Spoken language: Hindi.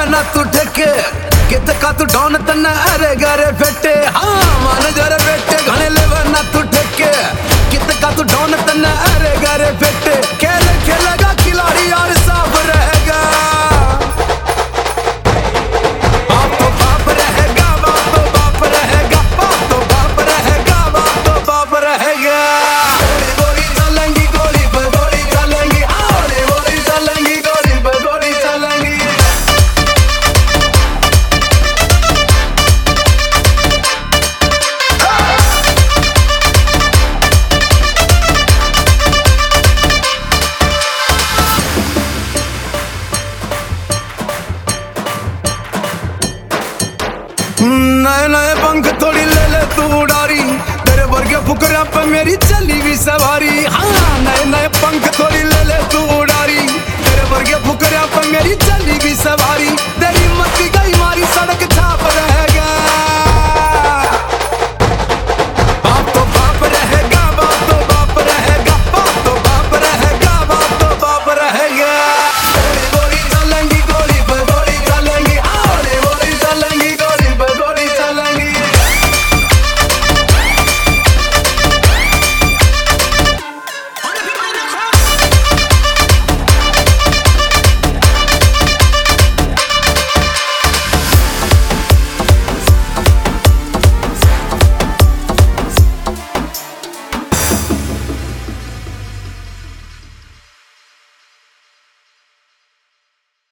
ना तू ठेके कित का तू डॉन तन्ना अरे गारे फेटे हाँ मान जरे बेटे घने लेवा ना तू ठेके कित का तू डॉन तन्ना अरे गारे फेटे खेल खेलेगा खिलाड़ी और साफ रहेगा बाप तो बाप रहेगा बाप तो बाप रहेगा बाप तो बाप रहेगा बाप तो बाप रहेगा गोली चलेंगी गोली पर गोली चलेंगी गोली चलेंगी गोली पर गोली चलेंगी नए नए पंख थोड़ी ले ले तू उड़ारी तेरे वर्गे फुकरा पे मेरी चली भी सवारी हाँ नए नए पंख थोड़ी ले ले तू उड़ारी तेरे वर्गे फुकरा पे मेरी चली भी सवारी तेरी मत